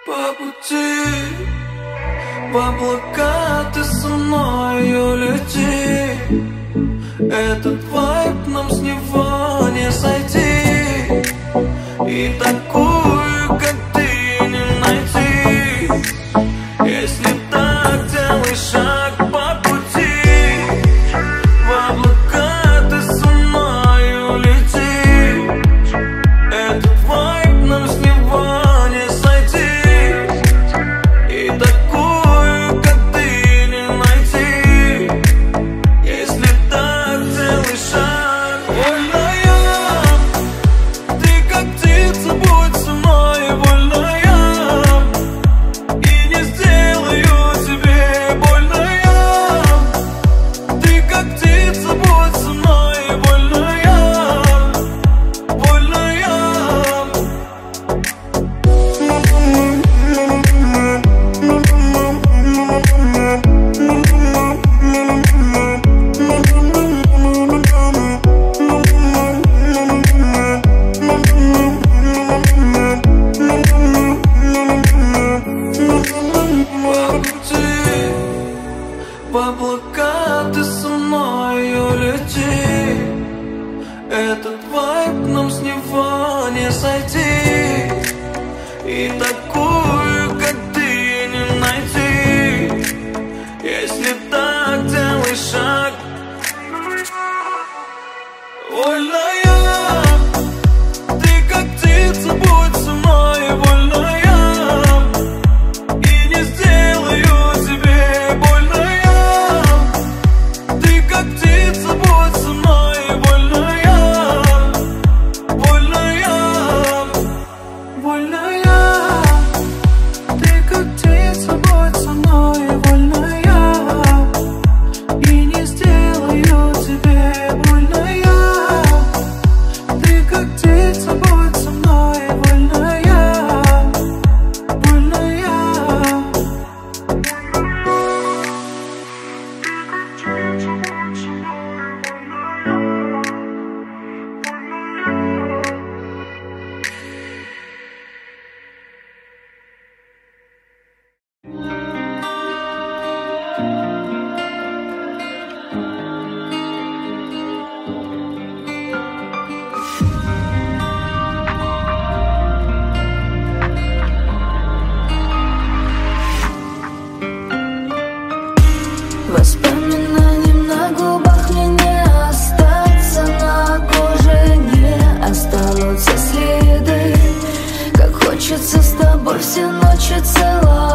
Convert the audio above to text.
По пути, в облака ты со мною лети. Этот вайб нам с него не сойти. И такую, как ты, не найти. Если так, делай шаг по пути. В облака ты со мною лети. Этот вайб нам с него не сойти. И такую, как ты, не найти. Если так, делай шаг. Вольная, ты как птица, будь со мной. Вольная, и не сделаю тебе больная. Ты как птица, будь со мной. Вольная, вольная. По пути, в облака ты со мною лети. Этот вайб нам с него не сойти. И такую, как ты, не найти. Если так, делай шаг. Вольная, ты как птица, будь со мной. Вольная, и не сделаю тебе больная. Ты как птица, будь со мной. Вольная, вольная, вольная. Ты как птица, будь со мной. Вольная, и не сделаю тебе больная. Ты как птица, будь со мной. Вольная, вольная. Воспоминанием на губах мне не остаться, на коже не останутся следы. Как хочется с тобой все ночи целовать.